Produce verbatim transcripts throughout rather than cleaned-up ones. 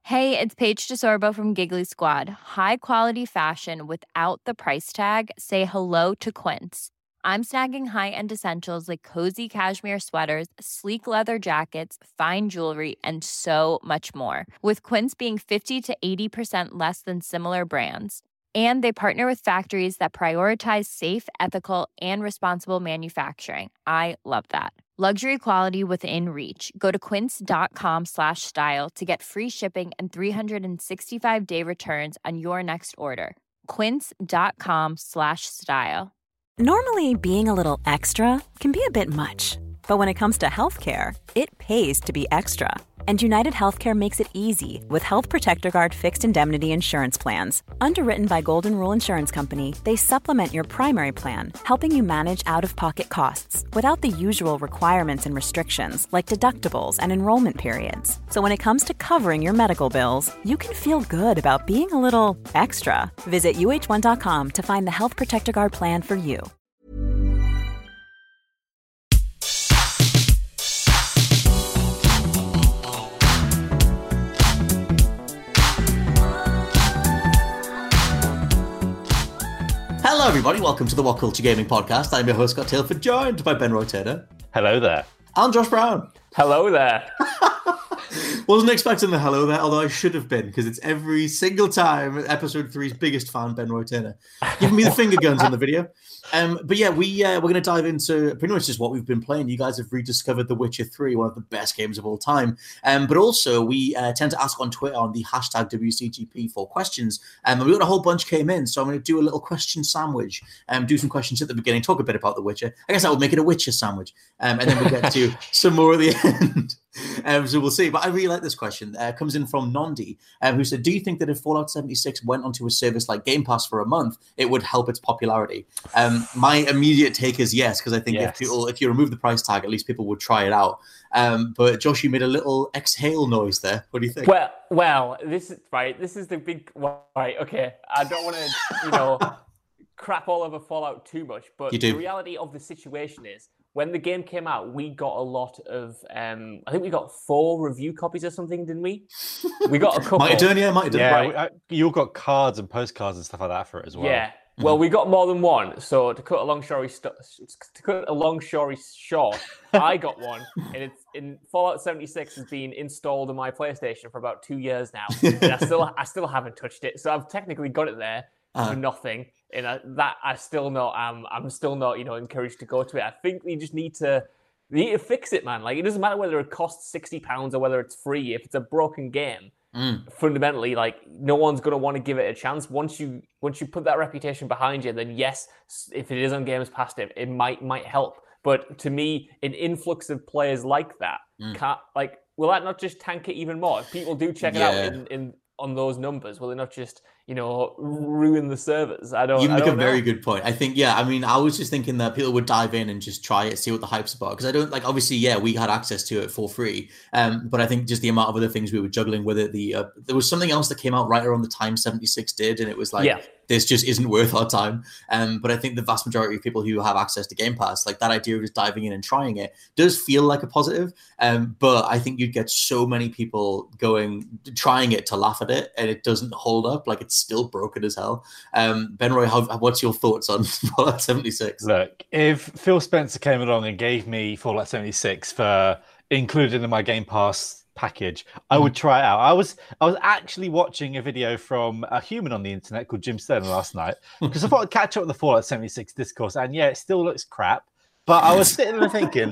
Hey, it's Paige DeSorbo from Giggly Squad. High quality fashion without the price tag. Say hello to Quince. I'm snagging high-end essentials like cozy cashmere sweaters, sleek leather jackets, fine jewelry, and so much more. With Quince being fifty to eighty percent less than similar brands. And they partner with factories that prioritize safe, ethical, and responsible manufacturing. I love that. Luxury quality within reach. Go to quince.com slash style to get free shipping and three sixty-five day returns on your next order. Quince.com slash style. Normally, being a little extra can be a bit much. But when it comes to healthcare, it pays to be extra. And United Healthcare makes it easy with Health Protector Guard fixed indemnity insurance plans. Underwritten by Golden Rule Insurance Company, they supplement your primary plan, helping you manage out-of-pocket costs without the usual requirements and restrictions like deductibles and enrollment periods. So when it comes to covering your medical bills, you can feel good about being a little extra. Visit U H one dot com to find the Health Protector Guard plan for you. Hello, everybody. Welcome to the What Culture Gaming Podcast. I'm your host, Scott Tailford, joined by Ben Rotator. Hello there. And Josh Brown. Hello there. Wasn't expecting the hello there, although I should have been, because it's every single time episode three's biggest fan, Ben Rotator, giving me the finger guns on the video. Um, but yeah, we, uh, we're going to dive into pretty much just what we've been playing. You guys have rediscovered The Witcher three, one of the best games of all time. Um, but also, we uh, tend to ask on Twitter on the hashtag W C G P for questions. Um, and we got a whole bunch came in, so I'm going to do a little question sandwich, um, do some questions at the beginning, talk a bit about The Witcher. I guess I would make it a Witcher sandwich. Um, and then we'll get to some more at the end. Um, so we'll see. But I really like this question. Uh, it comes in from Nondi, um, who said, do you think that if Fallout seventy-six went onto a service like Game Pass for a month, it would help its popularity? Um, my immediate take is yes, because I think yes. if people, if you remove the price tag, at least people would try it out. Um, but Josh, you made a little exhale noise there. What do you think? Well, well, this is right. This is the big right. Okay, I don't want to, you know, crap all over Fallout too much, but the reality of the situation is, when the game came out, we got a lot of, um, I think we got four review copies or something, didn't we? We got a couple. Might have done, yeah, might have done. Yeah, right. I, you got cards and postcards and stuff like that for it as well. Yeah, well, we got more than one. So to cut a long story, st- to cut a long story short, I got one, and it's in Fallout seventy-six has been installed on my PlayStation for about two years now, and I still, I still haven't touched it. So I've technically got it there uh-huh. for nothing. And I, that I still not, um, I'm still not, you know, encouraged to go to it. I think we just need to, we need to fix it, man. Like, it doesn't matter whether it costs sixty pounds or whether it's free. If it's a broken game, mm. fundamentally, like, no one's going to want to give it a chance. Once you, once you put that reputation behind you, then yes, if it is on Games Pass, it, it might, might help. But to me, an influx of players like that, mm. can't, like, will that not just tank it even more? If people do check yeah. it out in, in on those numbers, will it not just, you know, ruin the servers? I don't. You make I don't a know. very good point. I think, yeah. I mean, I was just thinking that people would dive in and just try it, see what the hype's about. Because I don't like. Obviously, yeah, we had access to it for free. Um, but I think just the amount of other things we were juggling with it. The uh, there was something else that came out right around the time seventy-six did, and it was like, yeah. this just isn't worth our time. Um, but I think the vast majority of people who have access to Game Pass, like that idea of just diving in and trying it, does feel like a positive. Um, but I think you'd get so many people going, trying it to laugh at it, and it doesn't hold up. Like, it's still broken as hell. Um, Ben Roy, how, what's your thoughts on Fallout seventy-six? Look, if Phil Spencer came along and gave me Fallout seventy-six for included in my Game Pass package, I would try it out. I was I was actually watching a video from a human on the internet called Jim Sterling last night, because I thought I'd catch up with the Fallout seventy-six discourse, and yeah, it still looks crap. But I was sitting there thinking,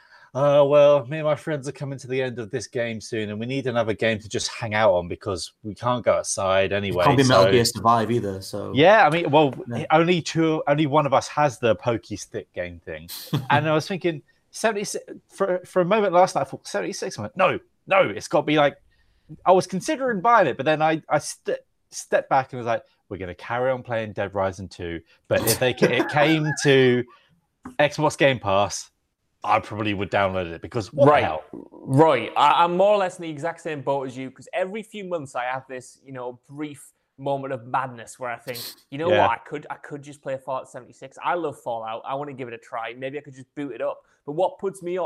oh, well, me and my friends are coming to the end of this game soon, and we need another game to just hang out on because we can't go outside anyway. It can't be so... Metal Gear Survive either. So yeah, I mean, well, yeah. only two, only one of us has the pokey stick game thing, and I was thinking seventy-six for for a moment last night. I thought seventy-six. I went, no, no, it's got to be like. I was considering buying it, but then I I st- stepped back and was like, we're going to carry on playing Dead Rising two, but if they it came to Xbox Game Pass, I probably would download it because what right, the hell? Right. I, I'm more or less in the exact same boat as you, because every few months I have this, you know, brief moment of madness where I think, you know yeah. what, I could I could just play Fallout seventy-six. I love Fallout. I want to give it a try. Maybe I could just boot it up. But what puts me off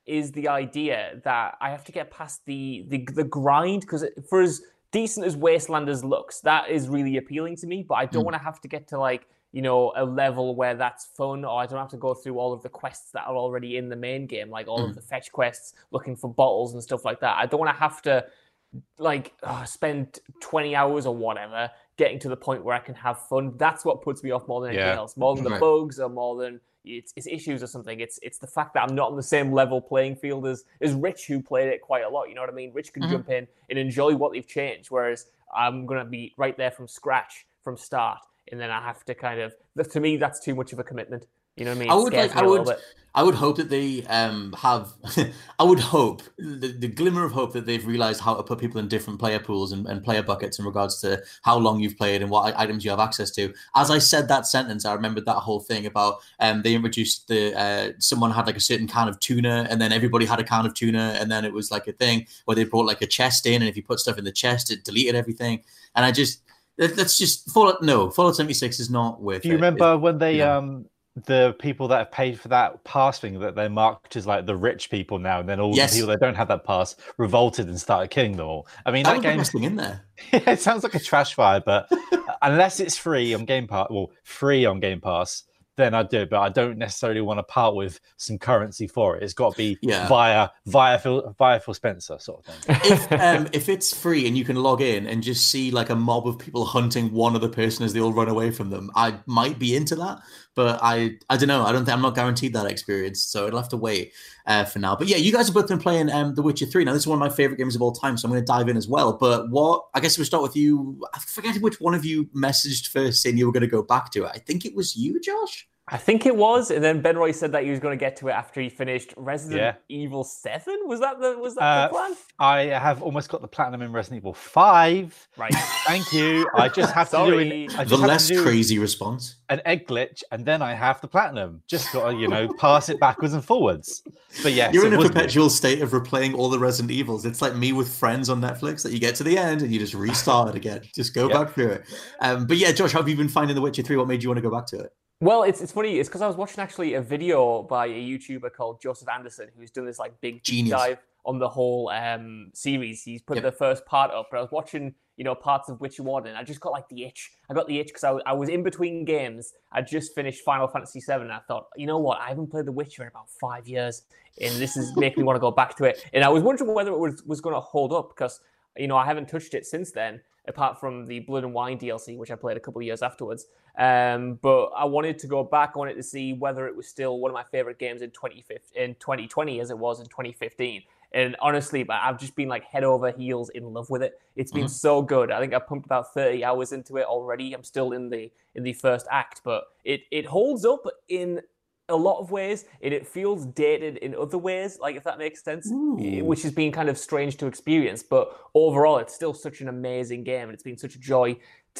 is the idea that I have to get past the the, the grind, because for as decent as Wastelanders looks, that is really appealing to me, but I don't mm. want to have to get to like, you know, a level where that's fun, or I don't have to go through all of the quests that are already in the main game, like all mm. of the fetch quests, looking for bottles and stuff like that. I don't want to have to like oh, spend twenty hours or whatever getting to the point where I can have fun. That's what puts me off more than anything yeah. else, more than the right. bugs or more than it's, it's issues or something. It's it's the fact that I'm not on the same level playing field as, as Rich, who played it quite a lot. You know what I mean? Rich can mm-hmm. jump in and enjoy what they've changed, whereas I'm going to be right there from scratch, from start. And then I have to kind of, to me, that's too much of a commitment. You know what I mean? It I would like, I would, I would hope that they um have, I would hope, the, the glimmer of hope that they've realized how to put people in different player pools and, and player buckets in regards to how long you've played and what items you have access to. As I said that sentence, I remembered that whole thing about um they introduced the, uh, someone had like a certain can of tuna, and then everybody had a can of tuna, and then it was like a thing where they brought like a chest in, and if you put stuff in the chest, it deleted everything. And I just, that's just, Fallout, no, Fallout seventy-six is not worth it. Do you remember it, when they, yeah. um, the people that have paid for that pass thing, that they're marked as like the rich people now, and then all yes. the people that don't have that pass revolted and started killing them all? I mean, that, that game's in there. Yeah, it sounds like a trash fire, but unless it's free on Game Pass, well, free on Game Pass, then I do. But I don't necessarily want to part with some currency for it. It's got to be yeah. via via Phil via Phil Spencer sort of thing. If um, if it's free and you can log in and just see like a mob of people hunting one other person as they all run away from them, I might be into that. But I, I don't know. I don't think I'm not guaranteed that experience, so it'll have to wait uh, for now. But yeah, you guys have both been playing um, The Witcher three. Now, this is one of my favorite games of all time, so I'm going to dive in as well. But what I guess we'll start with you. I forget which one of you messaged first saying you were going to go back to it. I think it was you, Josh. I think it was, and then Ben Roy said that he was going to get to it after he finished Resident yeah. Evil seven. Was that the was that uh, the plan? I have almost got the platinum in Resident Evil five. Right. Thank you. I just have to do an, I the less do crazy response. An egg glitch, and then I have the platinum. Just got to, you know, pass it backwards and forwards. But yes, you're in a perpetual good. state of replaying all the Resident Evils. It's like me with Friends on Netflix, that you get to the end and you just restart it again. Just go yep. back through it. Um, but yeah, Josh, how have you been finding The Witcher three? What made you want to go back to it? Well, it's it's funny. It's because I was watching actually a video by a YouTuber called Joseph Anderson, who's done this like big deep dive on the whole um, series. He's put yep. the first part up, but I was watching, you know, parts of Witcher one, and I just got like the itch. I got the itch because I, I was in between games. I just finished Final Fantasy seven, and I thought, you know what? I haven't played The Witcher in about five years, and this is making me want to go back to it. And I was wondering whether it was, was going to hold up, because, you know, I haven't touched it since then, apart from the Blood and Wine D L C, which I played a couple of years afterwards. Um, but I wanted to go back. I wanted to see whether it was still one of my favorite games in twenty fifteen, in twenty twenty as it was in twenty fifteen. And honestly, I've just been like head over heels in love with it. It's been mm-hmm. so good. I think I pumped about thirty hours into it already. I'm still in the in the first act, but it it holds up in a lot of ways, and it feels dated in other ways, like, if that makes sense, Ooh. which has been kind of strange to experience. But overall, it's still such an amazing game, and it's been such a joy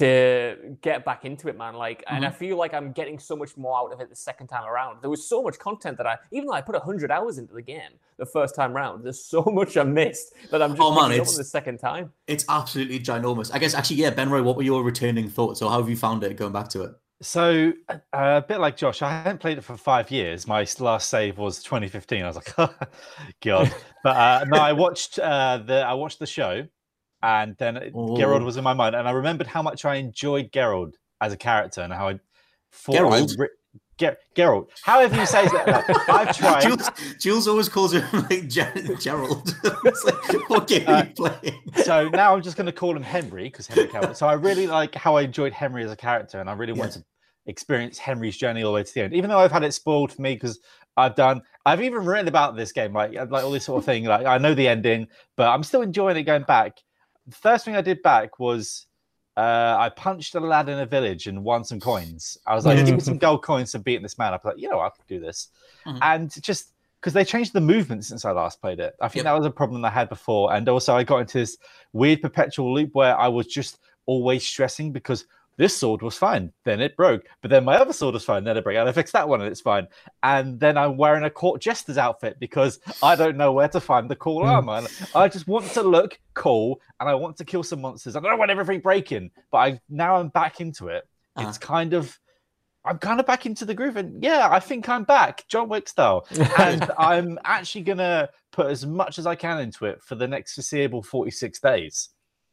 to get back into it, man. Like, mm-hmm. and I feel like I'm getting so much more out of it the second time around. There was so much content that I, even though I put one hundred hours into the game the first time round, there's so much I missed that I'm just oh, man, it's, up the second time. It's absolutely ginormous. I guess, actually, yeah, Ben Roy, what were your returning thoughts, or how have you found it going back to it? So, uh, a bit like Josh, I hadn't played it for five years. My last save was twenty fifteen. I was like, oh, God. But uh, no, I watched uh, the I watched the show, and then Ooh. Geralt was in my mind, and I remembered how much I enjoyed Geralt as a character, and how I thought Geralt. I re- Ger- Geralt, however you say that. Like, I've tried. Jules, Jules always calls him like Ger- Gerald. It's like, what game uh, are you playing? So now I'm just going to call him Henry, because Henry Cavill. So I really like how I enjoyed Henry as a character, and I really yeah. want to experience Henry's journey all the way to the end. Even though I've had it spoiled for me, because I've done, I've even written about this game, like like all this sort of thing. Like, I know the ending, but I'm still enjoying it going back. The first thing I did back was uh, I punched a lad in a village and won some coins. I was like, mm-hmm. give me some gold coins for beating this man up. Like, you know, I could do this. Mm-hmm. And just because they changed the movement since I last played it. I think yep. that was a problem I had before. And also I got into this weird perpetual loop where I was just always stressing because this sword was fine, then it broke. But then my other sword was fine, then it broke. And I fixed that one and it's fine. And then I'm wearing a court jester's outfit because I don't know where to find the cool armor. And I just want to look cool and I want to kill some monsters. I don't want everything breaking. But I now I'm back into it. Uh-huh. It's kind of I'm kind of back into the groove, and yeah, I think I'm back, John Wick style, and I'm actually gonna put as much as I can into it for the next foreseeable forty-six days.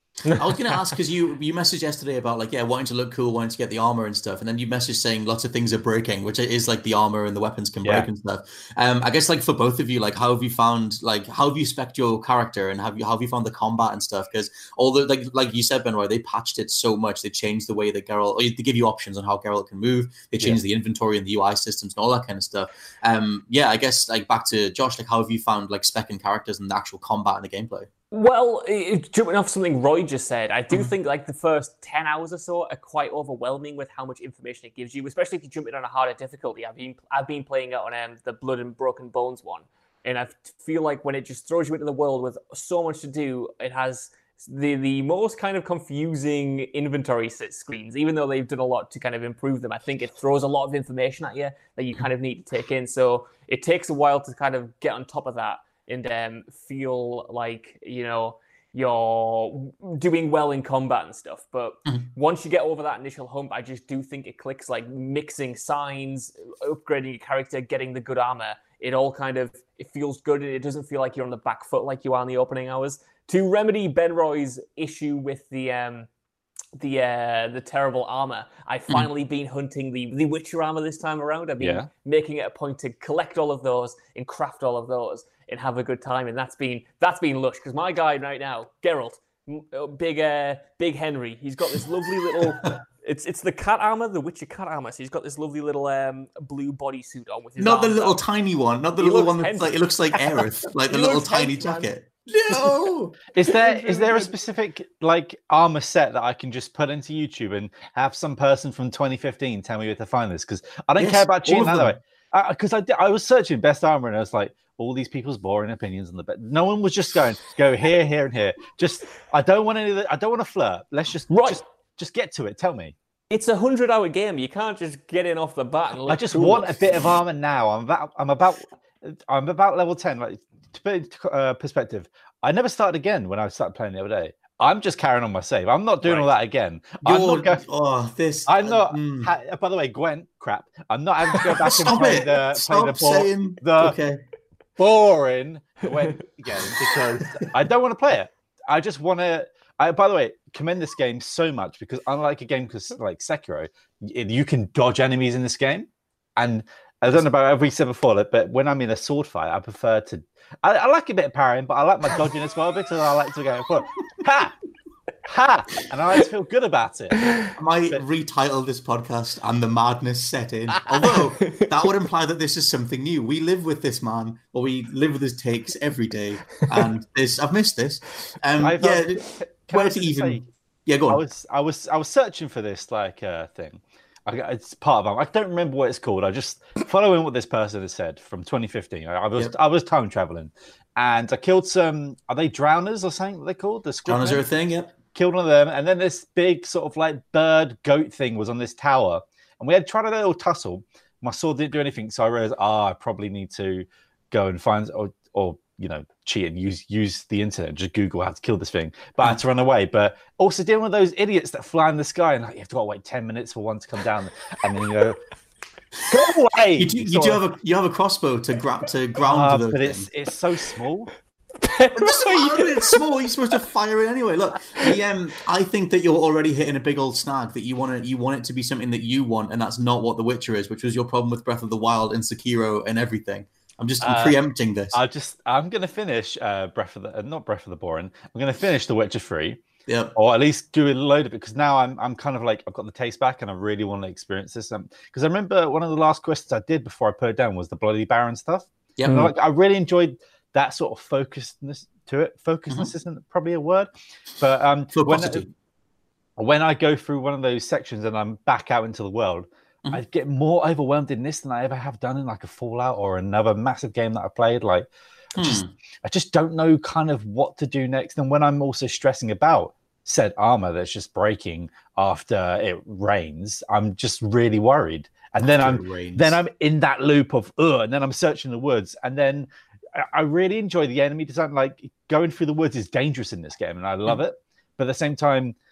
I was going to ask because you you messaged yesterday about like yeah wanting to look cool, wanting to get the armor and stuff, and then you messaged saying lots of things are breaking, which is like the armor and the weapons can Yeah. break and stuff. Um, I guess like for both of you, like how have you found like how have you spec'd your character and have you how have you found the combat and stuff? Because all the like like you said, Benoit, they patched it so much, they changed the way that Geralt, or they give you options on how Geralt can move, they changed the inventory and the U I systems and all that kind of stuff. Um, yeah, I guess like back to Josh, like how have you found like spec'ing characters and the actual combat and the gameplay? Well, it, jumping off something Roy just said, I do think like the first ten hours or so are quite overwhelming with how much information it gives you, especially if you jump in on a harder difficulty. I've been I've been playing it on um, the Blood and Broken Bones one, and I feel like when it just throws you into the world with so much to do, it has the the most kind of confusing inventory screens, even though they've done a lot to kind of improve them. I think it throws a lot of information at you that you kind of need to take in, so it takes a while to kind of get on top of that and um, feel like, you know, you're doing well in combat and stuff. But mm-hmm. once you get over that initial hump, I just do think it clicks, like mixing signs, upgrading your character, getting the good armor. It all kind of, it feels good. And it doesn't feel like you're on the back foot like you are in the opening hours. To remedy Benroy's issue with the um, the uh, the terrible armor, I've finally been hunting the, the Witcher armor this time around. I've been yeah. making it a point to collect all of those and craft all of those and have a good time, and that's been that's been lush. Because my guy right now, Geralt, big uh, big Henry, he's got this lovely little. It's it's the cat armor, the Witcher cat armor. So he's got this lovely little um, blue bodysuit on with his. Not the little out. tiny one, not the he little one that's like it looks like Aerith, like the little tiny hench, jacket. No. Is there is there a specific like armor set that I can just put into YouTube and have some person from twenty fifteen tell me where to find this? Because I don't yes, care about cheating that way. Because I, I I was searching best armor and I was like, all these people's boring opinions on the bed. No one was just going go here, here, and here. Just I don't want any. Of the, I don't want to flirt. Let's just right. just just get to it. Tell me. It's a hundred-hour game. You can't just get in off the bat. And I just cool. want a bit of armor now. I'm about. I'm about. I'm about level ten. Like to put into uh, perspective, I never started again when I started playing the other day. I'm just carrying on my save. I'm not doing right. all that again. I'm not going. Oh, this. I'm not. Uh, mm. ha, by the way, Gwen, crap. I'm not having to go back and play it. the Stop play the, bo- saying, the okay. boring Gwen again because I don't want to play it. I just want to. I, by the way, commend this game so much because unlike a game like Sekiro, you can dodge enemies in this game. And I don't know about every said before, but when I'm in a sword fight, I prefer to. I, I like a bit of parrying, but I like my dodging as well because I like to go for ha, ha, and I like to feel good about it. I might but, retitle this podcast "And the Madness Set In," although that would imply that this is something new. We live with this man, or we live with his takes every day, and this I've missed this. Um, I've, yeah, um, where to even? Say, yeah, go on. I was, I was, I was searching for this like uh, thing. It's part of them. I don't remember what it's called. I just following what this person has said from twenty fifteen. I, I was yep. I was time traveling, and I killed some. Are they drowners or something? They're called the drowners are a thing. Yep. Killed one of them, and then this big sort of like bird goat thing was on this tower, and we had tried a little tussle. My sword didn't do anything, so I realized, ah, oh, I probably need to go and find or or you know cheat and use use the internet, just Google how to kill this thing. But I had to run away. But also dealing with those idiots that fly in the sky and like, you have to go wait ten minutes for one to come down, and then you go, go away. You do, you do have a you have a crossbow to grab to ground uh, those but things. it's it's so small. It's small. You're supposed to fire it anyway. Look, the, um, I think that you're already hitting a big old snag that you want to you want it to be something that you want, and that's not what The Witcher is, which was your problem with Breath of the Wild and Sekiro and everything. I'm just I'm uh, preempting this. I just I'm gonna finish uh, Breath of the uh, not Breath of the Boring. I'm gonna finish The Witcher three. Yeah. Or at least do a load of it because now I'm I'm kind of like I've got the taste back and I really want to experience this. Um, because I remember one of the last quests I did before I put it down was the Bloody Baron stuff. Yeah. Mm. Like, I really enjoyed that sort of focusedness to it. Focusedness mm-hmm. isn't probably a word, but um, when, when I go through one of those sections and I'm back out into the world. Mm-hmm. I get more overwhelmed in this than I ever have done in like a Fallout or another massive game that I played. Like, I just, hmm. I just don't know kind of what to do next. And when I'm also stressing about said armor that's just breaking after it rains, I'm just really worried. And then after I'm, then I'm in that loop of, ugh, and then I'm searching the woods. And then I, I really enjoy the enemy design. Like going through the woods is dangerous in this game, and I love mm. it. But at the same time,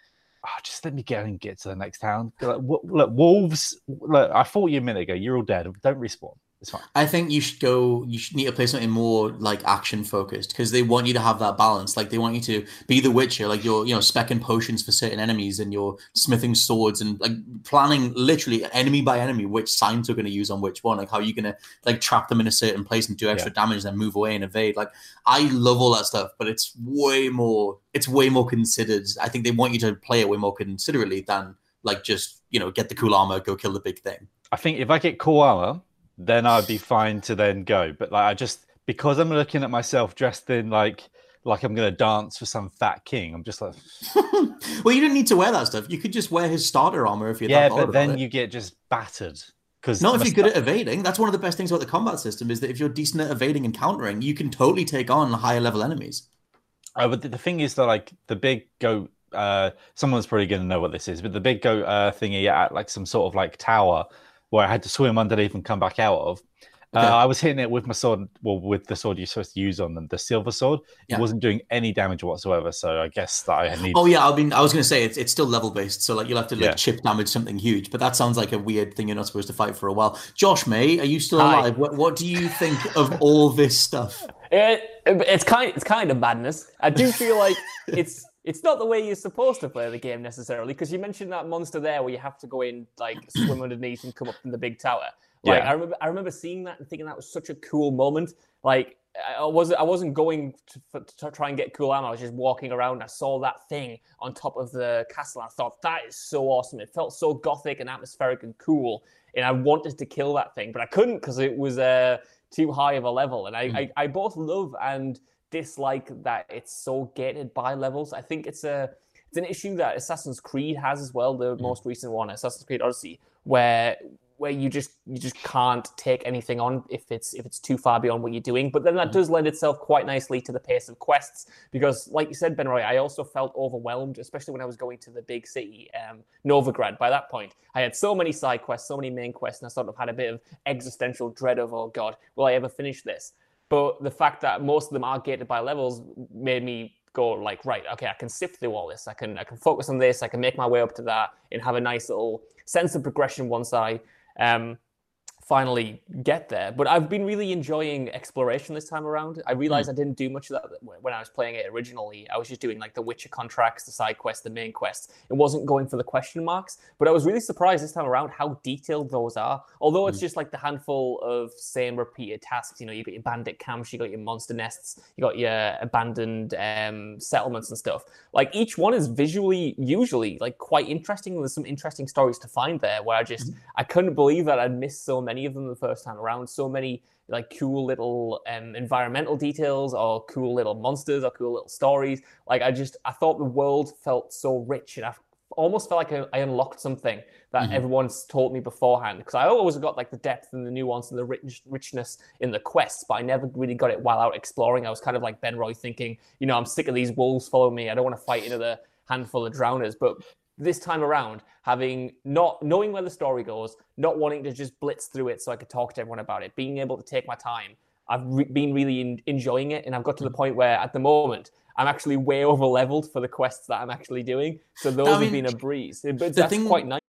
oh, just let me go and get to the next town. Like, look, wolves. Look, I fought you a minute ago. You're all dead. Don't respawn. It's fine. I think you should go. You should need to play something more like action focused because they want you to have that balance. Like they want you to be the Witcher, like you're, you know, specking potions for certain enemies and you're smithing swords and like planning literally enemy by enemy which signs are going to use on which one. Like how you're going to like trap them in a certain place and do extra yeah. damage, then move away and evade. Like I love all that stuff, but it's way more. It's way more considered. I think they want you to play it way more considerately than like just you know get the cool armor, go kill the big thing. I think if I get cool armor, then I'd be fine to then go. But like I just because I'm looking at myself dressed in like like I'm gonna dance for some fat king. I'm just like well, you don't need to wear that stuff. You could just wear his starter armor if you're yeah, that but then you get just battered. Because not if you're good at evading. That's one of the best things about the combat system is that if you're decent at evading and countering, you can totally take on higher level enemies. Oh, but the thing is that like the big goat. Uh, someone's probably gonna know what this is, but the big goat uh, thingy at like some sort of like tower. Where I had to swim underneath and come back out of. Okay. Uh, I was hitting it with my sword, well, with the sword you're supposed to use on them, the silver sword. Yeah. It wasn't doing any damage whatsoever, so I guess that I need. Oh yeah, I mean, I was going to say it's it's still level based, so like you'll have to like yeah. chip damage something huge, but that sounds like a weird thing you're not supposed to fight for a while. Josh May, are you still Hi. alive? What what do you think of all this stuff? It, it's kind it's kind of madness. I do feel like it's. It's not the way you're supposed to play the game necessarily, because you mentioned that monster there where you have to go in, like, swim underneath and come up from the big tower. Like, yeah. I remember, I remember seeing that and thinking that was such a cool moment. Like, I wasn't, I wasn't going to, to try and get cool armor. I was just walking around. And I saw that thing on top of the castle. And I thought that is so awesome. It felt so gothic and atmospheric and cool. And I wanted to kill that thing, but I couldn't because it was uh, too high of a level. And I, mm. I, I both love and dislike that it's so gated by levels. I think it's a it's an issue that Assassin's Creed has as well, the mm. most recent one, Assassin's Creed Odyssey, where where you just you just can't take anything on if it's if it's too far beyond what you're doing. But then that mm. does lend itself quite nicely to the pace of quests, because like you said, Ben Roy, I also felt overwhelmed, especially when I was going to the big city, um, Novigrad. By that point, I had so many side quests, so many main quests, and I sort of had a bit of existential dread of, oh God, will I ever finish this? But the fact that most of them are gated by levels made me go like, right, okay, I can sift through all this. I can I can focus on this. I can make my way up to that and have a nice little sense of progression once I um, finally get there. But I've been really enjoying exploration this time around. I realized mm. I didn't do much of that when I was playing it originally. I was just doing like the Witcher contracts, the side quests, the main quests. It wasn't going for the question marks, but I was really surprised this time around how detailed those are. Although it's mm. just like the handful of same repeated tasks. You know, you got your bandit camps, you got your monster nests, you got your abandoned um, settlements and stuff. Like each one is visually, usually like quite interesting. There's some interesting stories to find there where I just, mm. I couldn't believe that I'd missed so many of them the first time around. So many like cool little um, environmental details or cool little monsters or cool little stories. Like I just, I thought the world felt so rich, and I almost felt like I, I unlocked something that mm-hmm. everyone's told me beforehand. Because I always got like the depth and the nuance and the rich, richness in the quests, but I never really got it while out exploring. I was kind of like Ben Roy thinking, you know, I'm sick of these wolves following me. I don't want to fight another handful of drowners. But this time around, having not knowing where the story goes, not wanting to just blitz through it so I could talk to everyone about it, being able to take my time, I've re- been really in- enjoying it. And I've got to the point where at the moment, I'm actually way over leveled for the quests that I'm actually doing. So those I mean, have been a breeze. But that's thing... quite nice.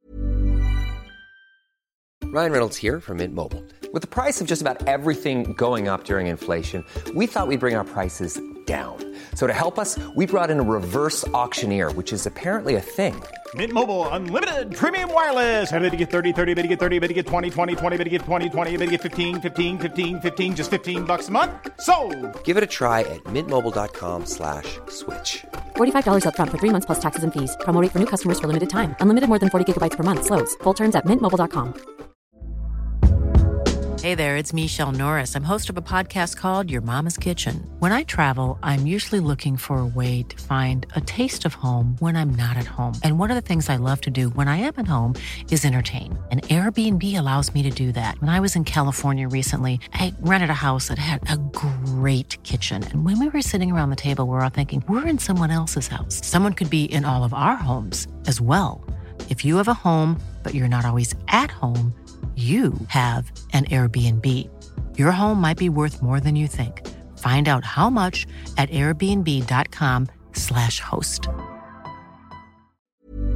Ryan Reynolds here from Mint Mobile. With the price of just about everything going up during inflation, we thought we'd bring our prices down. So to help us, we brought in a reverse auctioneer, which is apparently a thing. Mint Mobile Unlimited Premium Wireless. How to get thirty, thirty, how to get thirty, how to get twenty, twenty, twenty, how to get twenty, twenty, how to get fifteen, fifteen, fifteen, fifteen, just fifteen bucks a month? Sold! Give it a try at mintmobile.com slash switch. forty-five dollars up front for three months plus taxes and fees. Promo rate for new customers for limited time. Unlimited more than forty gigabytes per month. Slows full terms at mint mobile dot com. Hey there, it's Michelle Norris. I'm host of a podcast called Your Mama's Kitchen. When I travel, I'm usually looking for a way to find a taste of home when I'm not at home. And one of the things I love to do when I am at home is entertain. And Airbnb allows me to do that. When I was in California recently, I rented a house that had a great kitchen. And when we were sitting around the table, we were all thinking, we're in someone else's house. Someone could be in all of our homes as well. If you have a home, but you're not always at home, you have an Airbnb. Your home might be worth more than you think. Find out how much at airbnb.com slash host.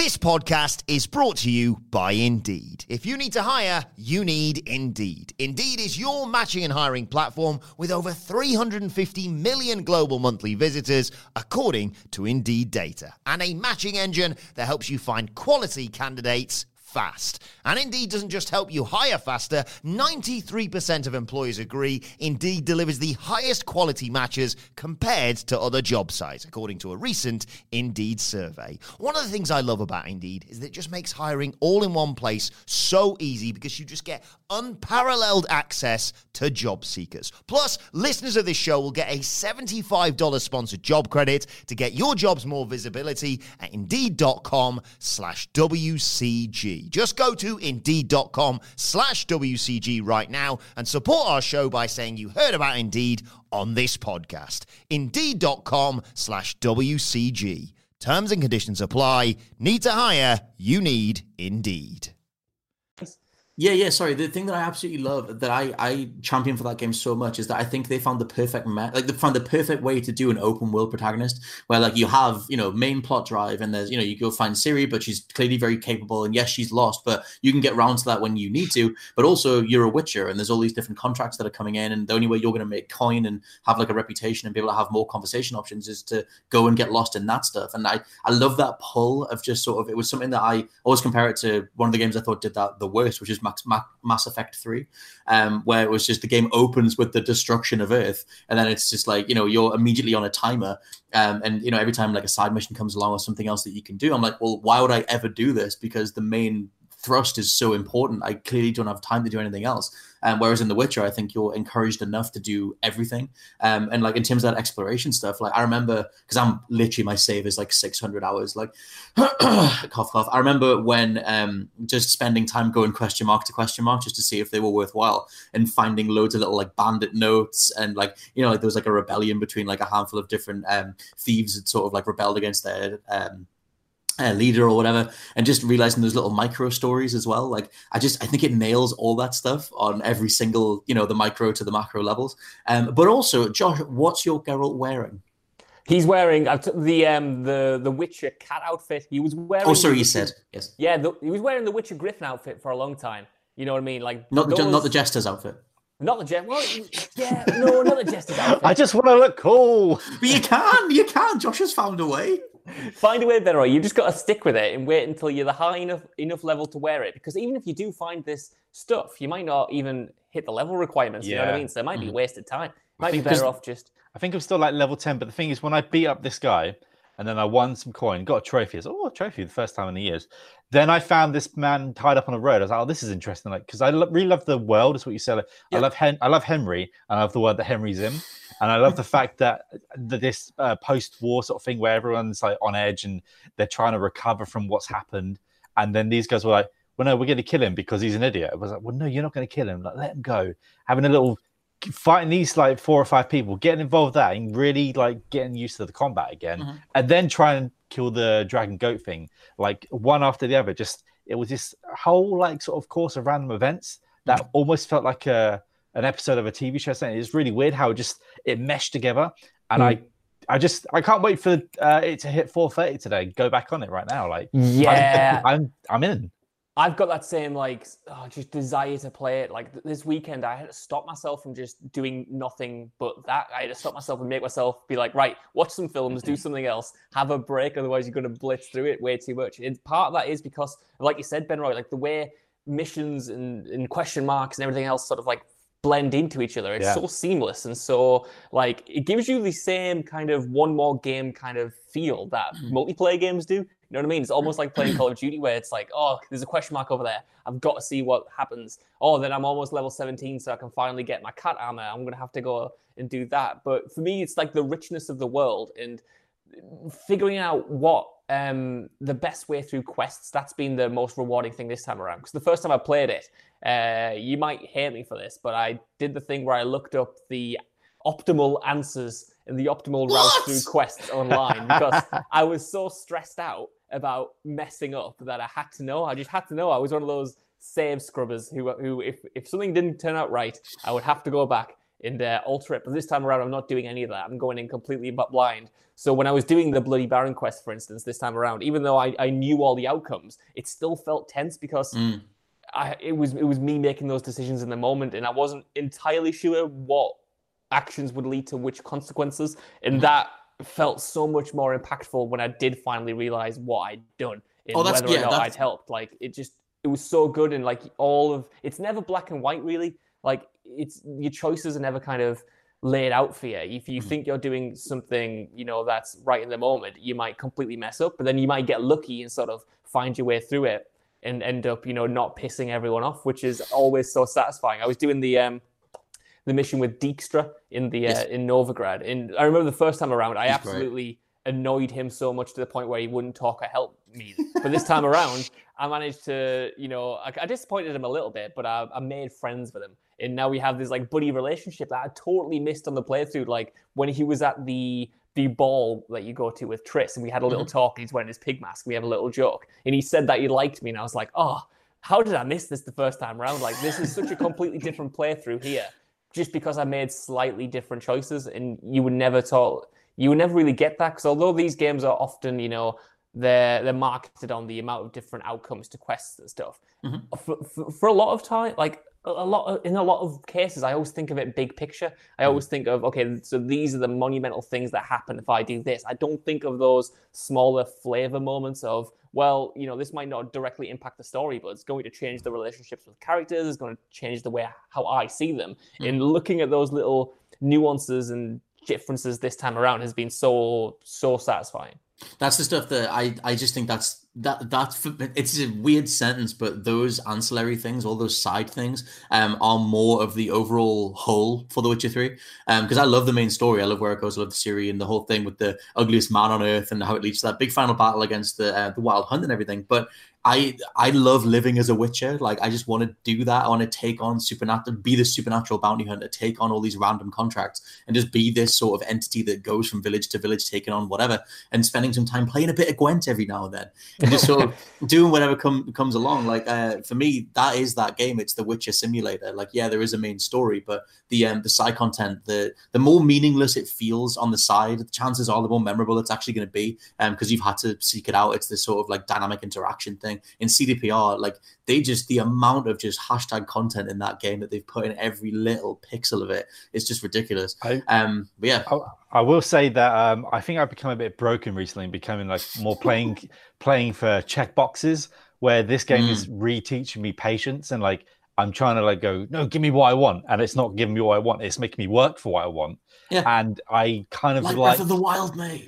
This podcast is brought to you by Indeed. If you need to hire, you need Indeed. Indeed is your matching and hiring platform with over three hundred fifty million global monthly visitors, according to Indeed data, and a matching engine that helps you find quality candidates fast. And Indeed doesn't just help you hire faster. ninety-three percent of employers agree Indeed delivers the highest quality matches compared to other job sites, according to a recent Indeed survey. One of the things I love about Indeed is that it just makes hiring all in one place so easy because you just get unparalleled access to job seekers. Plus, listeners of this show will get a seventy-five dollars sponsored job credit to get your jobs more visibility at Indeed.com slash WCG. Just go to Indeed.com slash WCG right now and support our show by saying you heard about Indeed on this podcast. Indeed.com slash WCG. Terms and conditions apply. Need to hire? You need Indeed. Yeah, yeah, sorry. The thing that I absolutely love, that I, I champion for that game so much, is that I think they found the perfect, me- like they found the perfect way to do an open world protagonist, where like you have, you know, main plot drive, and there's, you know, you go find Ciri, but she's clearly very capable, and yes, she's lost, but you can get around to that when you need to. But also, you're a Witcher, and there's all these different contracts that are coming in, and the only way you're going to make coin and have like a reputation and be able to have more conversation options is to go and get lost in that stuff. And I, I love that pull of just sort of, it was something that I always compare it to one of the games I thought did that the worst, which is Max, Mass Effect three, um, where it was just the game opens with the destruction of Earth, and then it's just like, you know, you're immediately on a timer, um, and you know, every time like a side mission comes along or something else that you can do, I'm like, well, why would I ever do this? Because the main thrust is so important. I clearly don't have time to do anything else. Um, whereas in The Witcher, I think you're encouraged enough to do everything. Um, and like in terms of that exploration stuff, like I remember, because I'm literally, my save is like six hundred hours, like cough, cough. I remember when um, just spending time going question mark to question mark just to see if they were worthwhile, and finding loads of little like bandit notes, and like, you know, like there was like a rebellion between like a handful of different um, thieves that sort of like rebelled against their um, Uh, leader or whatever, and just realizing those little micro stories as well. Like I just I think it nails all that stuff on every single, you know, the micro to the macro levels. Um, but also, Josh, what's your Geralt wearing? He's wearing uh, the um the the Witcher cat outfit. He was wearing. Oh, sorry, the, you said yes. Yeah, the, he was wearing the Witcher Griffin outfit for a long time. You know what I mean? Like not the those... not the Jester's outfit. Not the Jester. Well, yeah, no, not the Jester's outfit. I just want to look cool. But you can, you can. Josh has found a way. Find a way, Benroy. You just got to stick with it and wait until you're the high enough enough level to wear it. Because even if you do find this stuff, you might not even hit the level requirements. Yeah. You know what I mean? So it might be wasted time. Might be better off just. I think I'm still like level ten, but the thing is, when I beat up this guy and then I won some coin, got a trophy. I was like, oh, a trophy the first time in years. Then I found this man tied up on a road. I was like, oh, this is interesting. Like, because I lo- really love the world. Is what you said. Like, yeah. I love Hen- I love Henry, and I love the world that Henry's in. And I love the fact that, that this uh, post-war sort of thing where everyone's like on edge and they're trying to recover from what's happened. And then these guys were like, well, no, we're going to kill him because he's an idiot. I was like, well, no, you're not going to kill him. Like, let him go. Having a little fighting these like four or five people, getting involved with that and really like getting used to the combat again. Mm-hmm. And then try and kill the dragon goat thing, like one after the other. Just, it was this whole like sort of course of random events that mm-hmm. almost felt like a, an episode of a T V show. It's really weird how it just it meshed together, and mm. I, I just I can't wait for uh, it to hit four thirty today. Go back on it right now, like yeah, I'm I'm, I'm in. I've got that same like oh, just desire to play it. Like this weekend, I had to stop myself from just doing nothing but that. I had to stop myself and make myself be like, right, watch some films, do something else, have a break. Otherwise, you're going to blitz through it way too much. And part of that is because, like you said, Benroy, like the way missions and, and question marks and everything else sort of like blend into each other. It's yeah. so seamless, and so like it gives you the same kind of one more game kind of feel that multiplayer games do. You know what I mean? It's almost like playing Call of Duty where it's like, oh, there's a question mark over there. I've got to see what happens. Oh, then I'm almost level seventeen, so I can finally get my cat armor. I'm going to have to go and do that. But for me, it's like the richness of the world and figuring out what um, the best way through quests. That's been the most rewarding thing this time around. Because the first time I played it, uh, you might hate me for this, but I did the thing where I looked up the optimal answers and the optimal route what? through quests online because I was so stressed out about messing up that I had to know. I just had to know. I was one of those save scrubbers who, who if, if something didn't turn out right, I would have to go back and uh, alter it. But this time around, I'm not doing any of that. I'm going in completely blind. So when I was doing the Bloody Baron quest, for instance, this time around, even though I, I knew all the outcomes, it still felt tense because mm. I, it was it was me making those decisions in the moment, and I wasn't entirely sure what actions would lead to which consequences, and mm. that felt so much more impactful when I did finally realize what I'd done and oh, whether yeah, or not that's... I'd helped. Like it just it was so good, and like all of it's never black and white really. Like it's your choices are never kind of laid out for you. If you mm. think you're doing something, you know, that's right in the moment, you might completely mess up, but then you might get lucky and sort of find your way through it and end up, you know, not pissing everyone off, which is always so satisfying. I was doing the um, the mission with Dijkstra in the uh, yes. in Novigrad, and I remember the first time around, I He's absolutely great. annoyed him so much to the point where he wouldn't talk or help me. But this time around, I managed to, you know, I, I disappointed him a little bit, but I, I made friends with him. And now we have this like buddy relationship that I totally missed on the playthrough. Like when he was at the the ball that you go to with Triss, and we had a little mm-hmm. talk, and he's wearing his pig mask. We had a little joke, and he said that he liked me, and I was like, oh, how did I miss this the first time around? Like this is such a completely different playthrough here, just because I made slightly different choices, and you would never talk, you would never really get that, because although these games are often, you know, they're they're marketed on the amount of different outcomes to quests and stuff. Mm-hmm. For, for, for a lot of time, like. A lot of, in a lot of cases, I always think of it big picture. I always think of, okay, so these are the monumental things that happen if I do this. I don't think of those smaller flavor moments of, well, you know, this might not directly impact the story, but it's going to change the relationships with characters. It's going to change the way how I see them. Mm. And looking at those little nuances and differences this time around has been so, so satisfying. That's the stuff that I, I just think that's that that's it's a weird sentence, but those ancillary things, all those side things, um, are more of the overall whole for The Witcher three. Um, because I love the main story, I love where it goes, I love the Ciri and the whole thing with the ugliest man on earth and how it leads to that big final battle against the uh, the Wild Hunt and everything. But I I love living as a Witcher. Like I just want to do that. I want to take on supernatural, be the supernatural bounty hunter, take on all these random contracts, and just be this sort of entity that goes from village to village, taking on whatever, and spending some time playing a bit of Gwent every now and then, and just sort of doing whatever come, comes along. Like uh, for me, that is that game. It's the Witcher simulator. Like yeah, there is a main story, but the um, the side content, the the more meaningless it feels on the side, the chances are the more memorable it's actually going to be, um, because you've had to seek it out. It's this sort of like dynamic interaction thing. In C D P R, like they just the amount of just hashtag content in that game that they've put in every little pixel of it is just ridiculous. I, um, but yeah, I, I will say that um, I think I've become a bit broken recently and becoming like more playing playing for check boxes. Where this game mm. is re-teaching me patience, and like I'm trying to like go, no, give me what I want, and it's not giving me what I want. It's making me work for what I want. Yeah, and I kind of like, like Breath of the Wild, mate.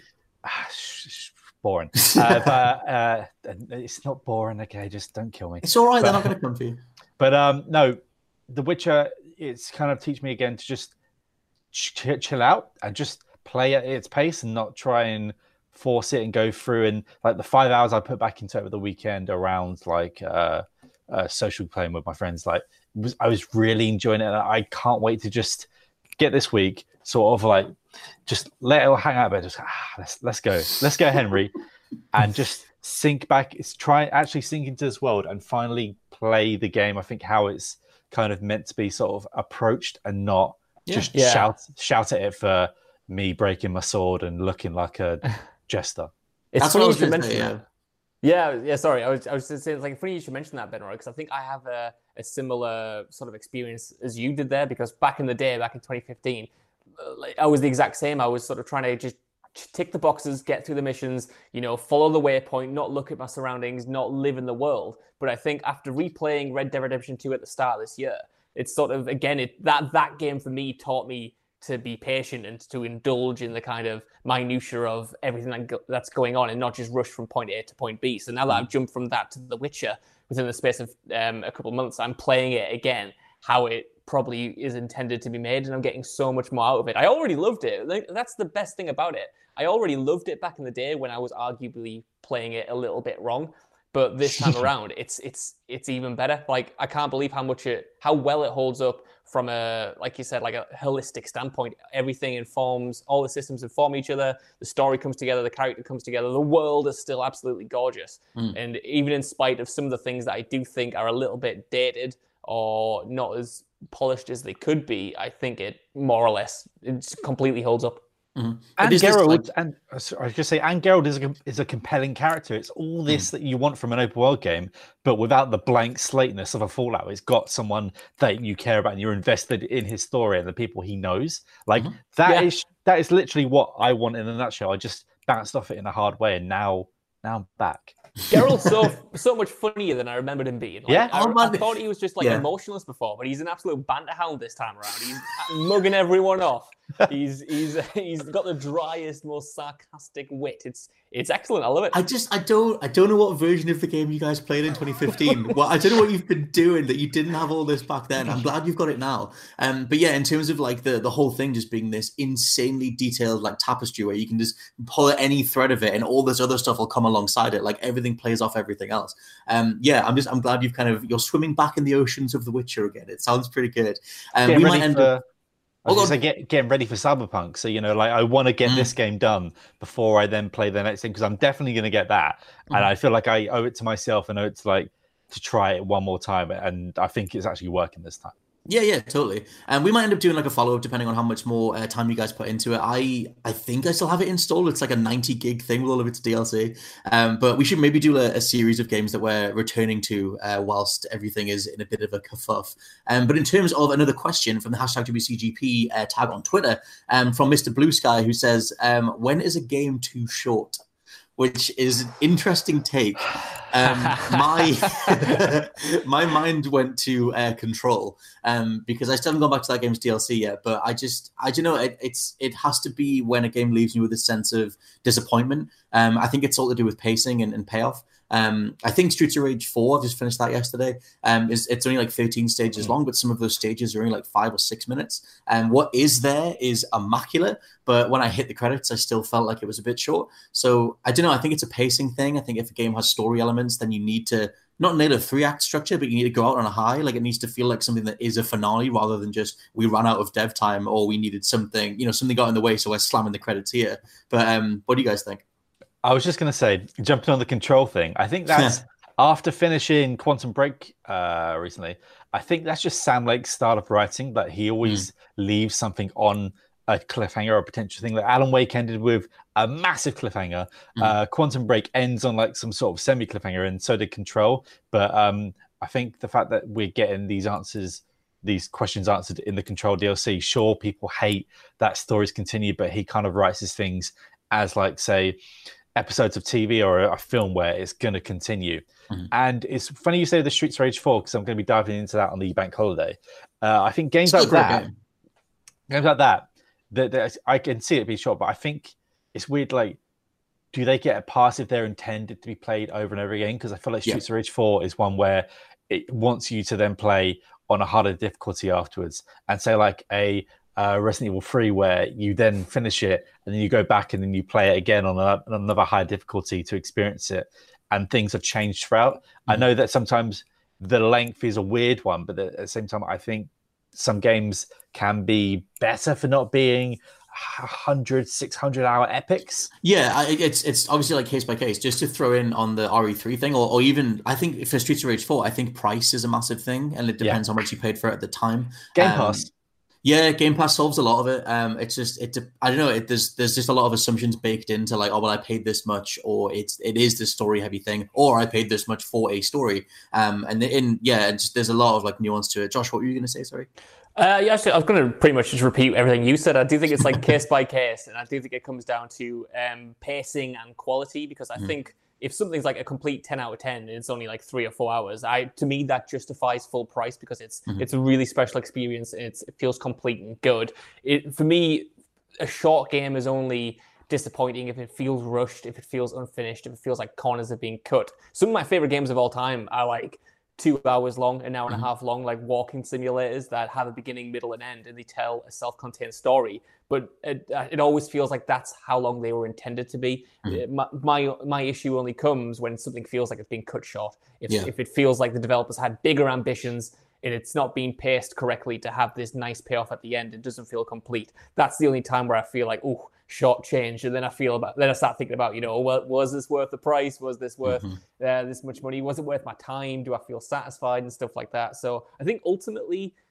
Boring. Uh, but uh, it's not boring. Okay, just don't kill me. It's all right. But, they're not going to come for you. But um, no, The Witcher. It's kind of teach me again to just ch- chill out and just play at its pace and not try and force it and go through. And like the five hours I put back into it over the weekend around like uh, uh, social playing with my friends, like was, I was really enjoying it. And I can't wait to just get this week sort of like. Just let it all hang out a bit. Just ah, let's let's go, let's go, Henry, and just sink back. It's try actually sink into this world and finally play the game. I think how it's kind of meant to be sort of approached and not yeah. just yeah. shout shout at it for me breaking my sword and looking like a jester. It's That's what I was going to mention. Yeah. yeah, yeah. Sorry, I was I was just saying it's like funny you should mention that, Benroy, because I think I have a, a similar sort of experience as you did there. Because back in the day, back in twenty fifteen. I was the exact same. I was sort of trying to just tick the boxes, get through the missions, you know, follow the waypoint, not look at my surroundings, not live in the world. But I think after replaying Red Dead Redemption two at the start of this year, it's sort of, again, it that that game for me taught me to be patient and to indulge in the kind of minutiae of everything that go, that's going on and not just rush from point A to point B. So now that I've jumped from that to The Witcher within the space of um, a couple of months, I'm playing it again, how it probably is intended to be made, and I'm getting so much more out of it. I already loved it. Like, that's the best thing about it. I already loved it back in the day when I was arguably playing it a little bit wrong, but this time around, it's it's it's even better. Like I can't believe how much it, how well it holds up from a, like you said, like a holistic standpoint. Everything informs, all the systems inform each other. The story comes together, the character comes together. The world is still absolutely gorgeous, mm. and even in spite of some of the things that I do think are a little bit dated or not as polished as they could be, I think it more or less it completely holds up. Mm-hmm. And It is just Geralt, like- and I was going to say, and Geralt is a is a compelling character. It's all this Mm. that you want from an open world game, but without the blank slateness of a Fallout. It's got someone that you care about, and you're invested in his story and the people he knows. Like Mhm. that Yeah. is that is literally what I want in a nutshell. I just bounced off it in a hard way, and now now I'm back. Geralt's so so much funnier than I remembered him being. Like, Yeah? I, Oh, man. I thought he was just like Yeah. emotionless before, but he's an absolute banter hound this time around. He's mugging everyone off. He's he's he's got the driest, most sarcastic wit. It's it's excellent. I love it. I just I don't I don't know what version of the game you guys played in twenty fifteen. Well, I don't know what you've been doing that you didn't have all this back then. I'm glad you've got it now. Um, but yeah, in terms of like the the whole thing just being this insanely detailed like tapestry where you can just pull at any thread of it and all this other stuff will come alongside it. Like everything plays off everything else. Um, yeah, I'm just I'm glad you've kind of you're swimming back in the oceans of The Witcher again. It sounds pretty good. Um, Getting we ready might end for, up. I was Hold gonna say, get, getting ready for Cyberpunk. So, you know, like I want to get Mm. this game done before I then play the next thing because I'm definitely going to get that. And I feel like I owe it to myself and owe it to like to try it one more time. And I think it's actually working this time. Yeah, yeah, totally. And we might end up doing like a follow up depending on how much more uh, time you guys put into it. I I think I still have it installed. It's like a ninety gig thing with all of its D L C. Um, but we should maybe do a, a series of games that we're returning to uh, whilst everything is in a bit of a kerfuff. Um, but in terms of another question from the hashtag W C G P uh, tag on Twitter, um, from Mister Blue Sky, who says, um, when is a game too short? Which is an interesting take. Um, my my mind went to uh, Control um, because I still haven't gone back to that game's D L C yet. But I just I don't know. It, it's it has to be when a game leaves me with a sense of disappointment. Um, I think it's all to do with pacing and, and payoff. Um, I think Streets of Rage four, I've just finished that yesterday, um, is it's only like thirteen stages long, but some of those stages are only like five or six minutes. And what is there is immaculate, but when I hit the credits, I still felt like it was a bit short. So I don't know, I think it's a pacing thing. I think if a game has story elements, then you need to not nail a three-act structure, but you need to go out on a high. Like it needs to feel like something that is a finale rather than just we ran out of dev time or we needed something, you know, something got in the way, so we're slamming the credits here. But um, what do you guys think? I was just going to say, jumping on the Control thing, I think that's after finishing Quantum Break uh, recently, I think that's just Sam Lake's style of writing, that he always mm. leaves something on a cliffhanger or a potential thing. Like Alan Wake ended with a massive cliffhanger. Mm. Uh, Quantum Break ends on like some sort of semi-cliffhanger, and so did Control. But um, I think the fact that we're getting these answers, these questions answered in the Control D L C, sure, people hate that stories continue, but he kind of writes his things as like, say, episodes of T V or a, a film where it's going to continue. Mm-hmm. And it's funny you say the Streets of Rage four, because I'm going to be diving into that on the bank holiday. Uh, I think games like that, game. games like that, that, that, I can see it be short, but I think it's weird, like, do they get a pass if they're intended to be played over and over again? Because I feel like Streets yeah. of Rage four is one where it wants you to then play on a harder difficulty afterwards. And say like a Uh, Resident Evil three, where you then finish it and then you go back and then you play it again on, a, on another high difficulty to experience it, and things have changed throughout. Mm-hmm. I know that sometimes the length is a weird one, but at the same time, I think some games can be better for not being one hundred, six hundred hour epics. Yeah, I, it's it's obviously like case by case. Just to throw in on the R E three thing, or, or even I think for Streets of Rage four, I think price is a massive thing, and it depends yeah. how much you paid for it at the time. Game um, Pass. Yeah, Game Pass solves a lot of it. Um, it's just it. I don't know. It, there's there's just a lot of assumptions baked into like, oh well, I paid this much, or it's it is this story heavy thing, or I paid this much for a story. Um, and in yeah, just, there's a lot of like nuance to it. Josh, what were you going to say? Sorry. Uh, yeah, actually, I was going to pretty much just repeat everything you said. I do think it's like case by case, and I do think it comes down to um, pacing and quality, because I mm. think if something's like a complete ten out of ten and it's only like three or four hours, I to me that justifies full price, because it's mm-hmm. it's a really special experience and it's, it feels complete and good. It, for me, a short game is only disappointing if it feels rushed, if it feels unfinished, if it feels like corners are being cut. Some of my favorite games of all time are like two hours long, an hour and mm-hmm. a half long, like walking simulators that have a beginning, middle, and end, and they tell a self-contained story. But it, it always feels like that's how long they were intended to be. Mm-hmm. My, my my issue only comes when something feels like it's being cut short. If yeah. if it feels like the developers had bigger ambitions and it's not being paced correctly to have this nice payoff at the end, it doesn't feel complete. That's the only time where I feel like, oh, short change. And then I feel about, then I start thinking about, you know, well, was this worth the price? Was this worth mm-hmm. uh, this much money? Was it worth my time? Do I feel satisfied and stuff like that? So I think ultimately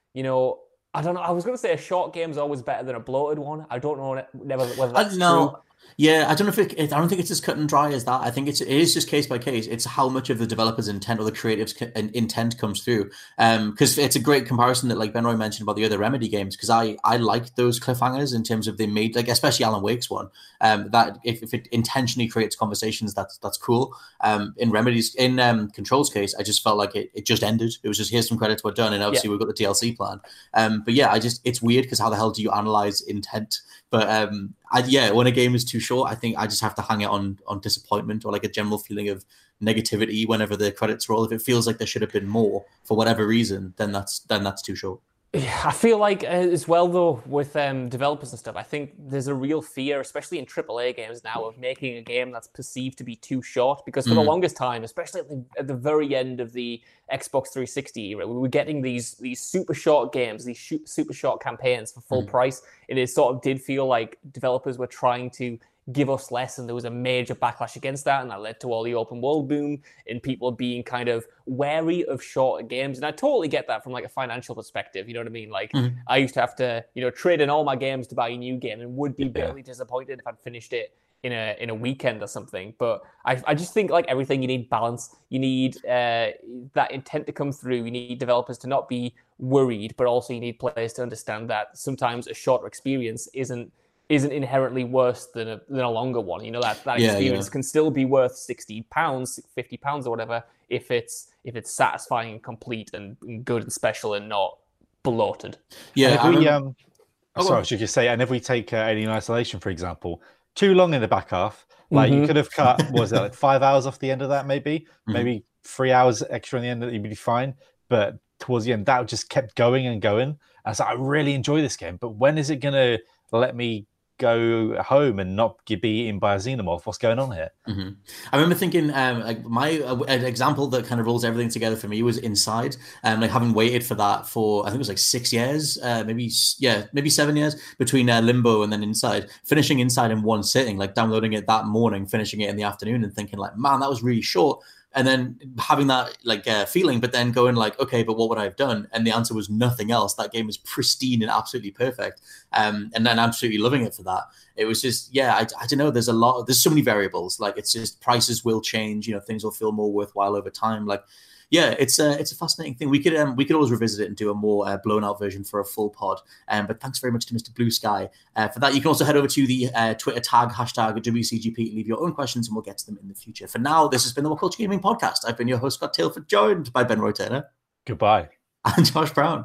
you know, I don't know. I was going to say a short game is always better than a bloated one. I don't know never whether that's uh, no. true. Yeah, I don't know if it, it. I don't think it's as cut and dry as that. I think it's it is just case by case. It's how much of the developer's intent or the creative's co- intent comes through. Um, because it's a great comparison that like Ben Roy mentioned about the other Remedy games. Because I I like those cliffhangers in terms of they made like especially Alan Wake's one. Um, that if, if it intentionally creates conversations, that's that's cool. Um, in Remedy's in um Control's case, I just felt like it, it just ended. It was just here's some credits were done, and obviously yeah. we've got the D L C plan. Um, but yeah, I just it's weird because how the hell do you analyze intent? But um, I, yeah, when a game is too short, I think I just have to hang it on on disappointment or like a general feeling of negativity whenever the credits roll. If it feels like there should have been more for whatever reason, then that's then that's too short. Yeah, I feel like uh, as well though with um, developers and stuff, I think there's a real fear, especially in triple A games now, of making a game that's perceived to be too short. Because for mm. the longest time, especially at the, at the very end of the Xbox three sixty era, we were getting these these super short games, these sh- super short campaigns for full mm. price, and it sort of did feel like developers were trying to give us less, and there was a major backlash against that, and that led to all the open world boom and people being kind of wary of shorter games. And I totally get that from like a financial perspective, you know what I mean? Like mm-hmm. I used to have to, you know, trade in all my games to buy a new game and would be yeah. barely disappointed if I'd finished it in a in a weekend or something. But I I just think like everything, you need balance, you need uh, that intent to come through, you need developers to not be worried, but also you need players to understand that sometimes a shorter experience isn't isn't inherently worse than a than a longer one. You know, that, that yeah, experience yeah. can still be worth sixty pounds, fifty pounds or whatever if it's if it's satisfying and complete and, and good and special and not bloated. Yeah. And if we, um, oh, sorry, should you say, and if we take uh, Alien Isolation, for example, too long in the back half, like mm-hmm. you could have cut, what was it, like five hours off the end of that maybe? Mm-hmm. Maybe three hours extra in the end that you'd be fine. But towards the end, that just kept going and going. I was like, I really enjoy this game, but when is it going to let me go home and not be eaten by a xenomorph? What's going on here? Mm-hmm. I remember thinking, um, like my uh, an example that kind of rolls everything together for me was Inside. Um, like having waited for that for I think it was like six years, uh, maybe yeah, maybe seven years between uh, Limbo and then Inside. Finishing Inside in one sitting, like downloading it that morning, finishing it in the afternoon, and thinking like, man, that was really short. And then having that like uh, feeling, but then going like, okay, but what would I have done? And the answer was nothing else. That game was pristine and absolutely perfect. Um, and then absolutely loving it for that. It was just, yeah, I, I don't know. There's a lot, there's so many variables. Like it's just prices will change, you know, things will feel more worthwhile over time. Like, yeah, it's a, it's a fascinating thing. We could um, we could always revisit it and do a more uh, blown out version for a full pod. Um, but thanks very much to Mister Blue Sky uh, for that. You can also head over to the uh, Twitter tag, hashtag W C G P, leave your own questions and we'll get to them in the future. For now, this has been the What Culture Gaming Podcast. I've been your host, Scott Tailford, joined by Ben Roy Turner. Goodbye. And Josh Brown,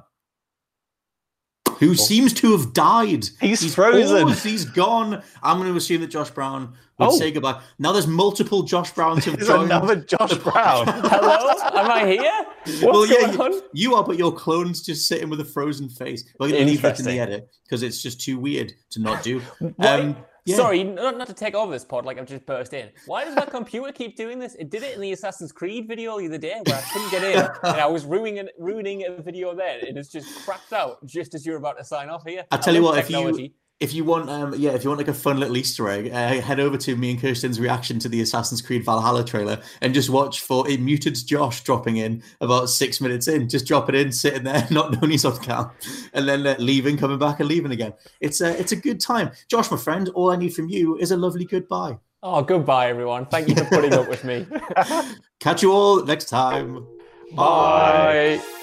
who seems to have died. He's, he's frozen. Paused, he's gone. I'm going to assume that Josh Brown would oh. say goodbye. Now there's multiple Josh Browns who've There's joined. another Josh Brown. Hello? Am I here? What's well, yeah, going you, on? you are, but your clone's just sitting with a frozen face. We're going to leave that in the edit because it's just too weird to not do. Um, yeah. Sorry, not, not to take over this pod like I've just burst in. Why does my computer keep doing this? It did it in the Assassin's Creed video the other day where I couldn't get in and I was ruining ruining a video then and it's just cracked out just as you're about to sign off here. I'll tell you what, technology. if you if you want, um, yeah, if you want like a fun little Easter egg, uh, head over to me and Kirsten's reaction to the Assassin's Creed Valhalla trailer and just watch for a muted Josh dropping in about six minutes in. Just drop it in, sitting there, not knowing he's on cam, and then uh, leaving, coming back, and leaving again. It's a it's a good time. Josh, my friend, all I need from you is a lovely goodbye. Oh, goodbye, everyone. Thank you for putting up with me. Catch you all next time. Bye. Bye.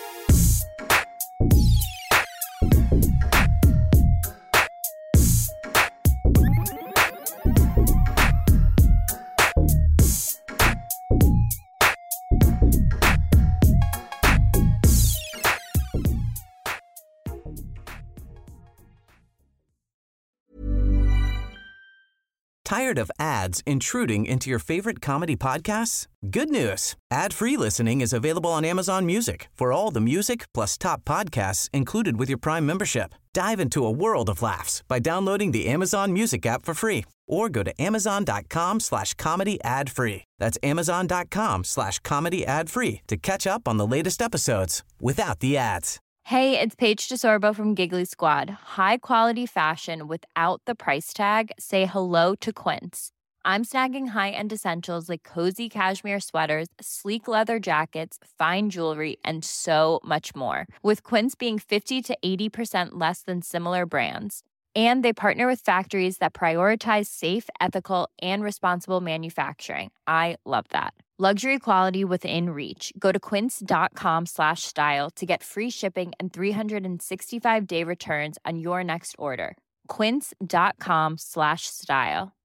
Tired of ads intruding into your favorite comedy podcasts? Good news. Ad-free listening is available on Amazon Music for all the music plus top podcasts included with your Prime membership. Dive into a world of laughs by downloading the Amazon Music app for free or go to amazon.com slash comedy ad free. That's amazon.com slash comedy ad free to catch up on the latest episodes without the ads. Hey, it's Paige DeSorbo from Giggly Squad. High quality fashion without the price tag. Say hello to Quince. I'm snagging high-end essentials like cozy cashmere sweaters, sleek leather jackets, fine jewelry, and so much more. With Quince being fifty to eighty percent less than similar brands. And they partner with factories that prioritize safe, ethical, and responsible manufacturing. I love that. Luxury quality within reach. Go to quince.com slash style to get free shipping and three sixty-five day returns on your next order. Quince.com slash style.